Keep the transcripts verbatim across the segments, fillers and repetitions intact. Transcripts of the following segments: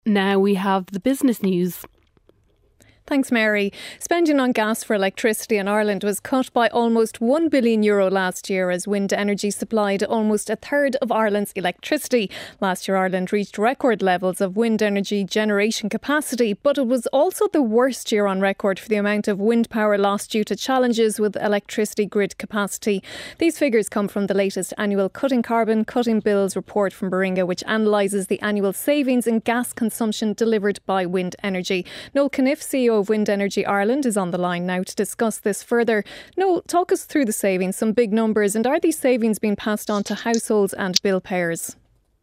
Now we have the business news. Thanks, Mary. Spending on gas for electricity in Ireland was cut by almost one billion euro last year as wind energy supplied almost a third of Ireland's electricity. Last year, Ireland reached record levels of wind energy generation capacity, but it was also the worst year on record for the amount of wind power lost due to challenges with electricity grid capacity. These figures come from the latest annual Cutting Carbon, Cutting Bills report from Baringa, which analyses the annual savings in gas consumption delivered by wind energy. Noel Caniff, C E O of Wind Energy Ireland, is on the line now to discuss this further. Noel, talk us through the savings, some big numbers, and are these savings being passed on to households and bill payers?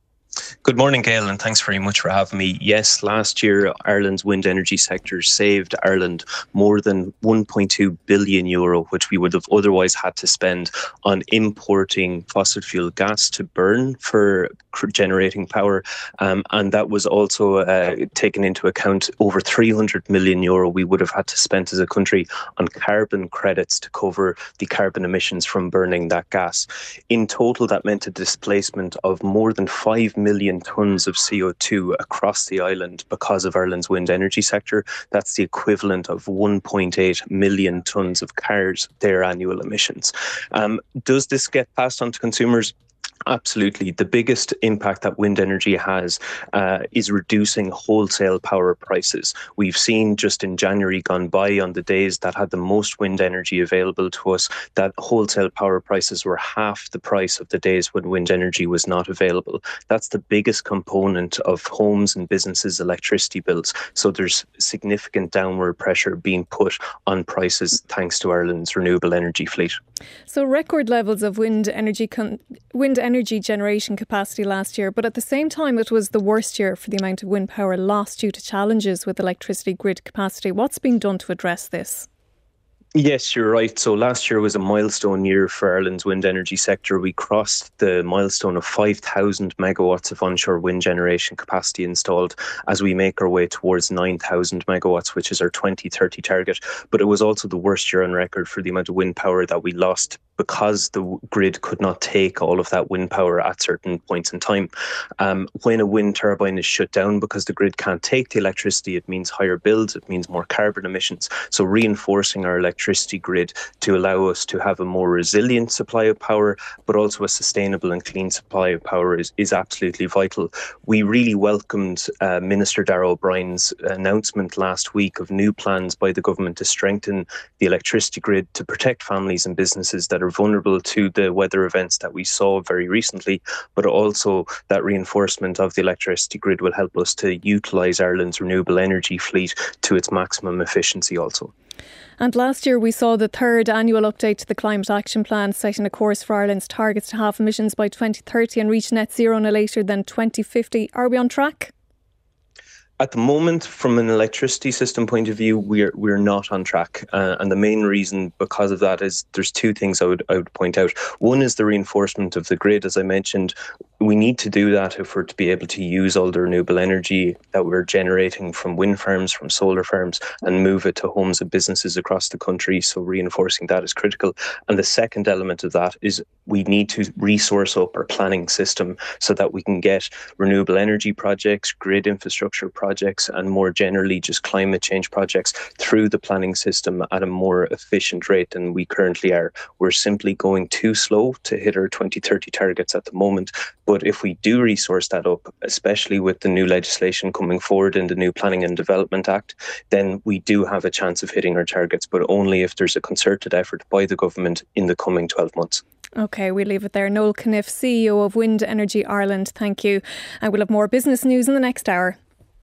Good morning, Gail, and thanks very much for having me. Yes, last year Ireland's wind energy sector saved Ireland more than one point two billion euro, which we would have otherwise had to spend on importing fossil fuel gas to burn for generating power. Um, and that was also uh, taken into account over three hundred million euro we would have had to spend as a country on carbon credits to cover the carbon emissions from burning that gas. In total, that meant a displacement of more than five million tonnes of C O two across the island because of Ireland's wind energy sector. That's the equivalent of one point eight million tonnes of cars, their annual emissions. Um, does this get passed on to consumers? Absolutely. The biggest impact that wind energy has uh, is reducing wholesale power prices. We've seen just in January gone by, on the days that had the most wind energy available to us, that wholesale power prices were half the price of the days when wind energy was not available. That's the biggest component of homes and businesses' electricity bills. So there's significant downward pressure being put on prices thanks to Ireland's renewable energy fleet. So record levels of wind energy con- wind energy generation capacity last year, but at the same time it was the worst year for the amount of wind power lost due to challenges with electricity grid capacity. What's being done to address this? Yes, you're right. So last year was a milestone year for Ireland's wind energy sector. We crossed the milestone of five thousand megawatts of onshore wind generation capacity installed as we make our way towards nine thousand megawatts, which is our twenty thirty target. But it was also the worst year on record for the amount of wind power that we lost because the grid could not take all of that wind power at certain points in time. Um, when a wind turbine is shut down because the grid can't take the electricity, it means higher bills, it means more carbon emissions. So reinforcing our electricity grid to allow us to have a more resilient supply of power, but also a sustainable and clean supply of power is, is absolutely vital. We really welcomed uh, Minister Darragh O'Brien's announcement last week of new plans by the government to strengthen the electricity grid to protect families and businesses that are vulnerable to the weather events that we saw very recently, but also that reinforcement of the electricity grid will help us to utilise Ireland's renewable energy fleet to its maximum efficiency also. And last year we saw the third annual update to the Climate Action Plan, setting a course for Ireland's targets to halve emissions by twenty thirty and reach net zero no later than twenty fifty. Are we on track? At the moment, from an electricity system point of view, we're we're not on track, uh, and the main reason because of that is there's two things I would I would point out. One is the reinforcement of the grid, as I mentioned. We need to do that if we're to be able to use all the renewable energy that we're generating from wind farms, from solar farms, and move it to homes and businesses across the country. So reinforcing that is critical. And the second element of that is we need to resource up our planning system so that we can get renewable energy projects, grid infrastructure projects, and more generally just climate change projects through the planning system at a more efficient rate than we currently are. We're simply going too slow to hit our twenty thirty targets at the moment. But if we do resource that up, especially with the new legislation coming forward in the new Planning and Development Act, then we do have a chance of hitting our targets, but only if there's a concerted effort by the government in the coming twelve months. OK, we'll leave it there. Noel Caniff, C E O of Wind Energy Ireland, thank you. And we'll have more business news in the next hour.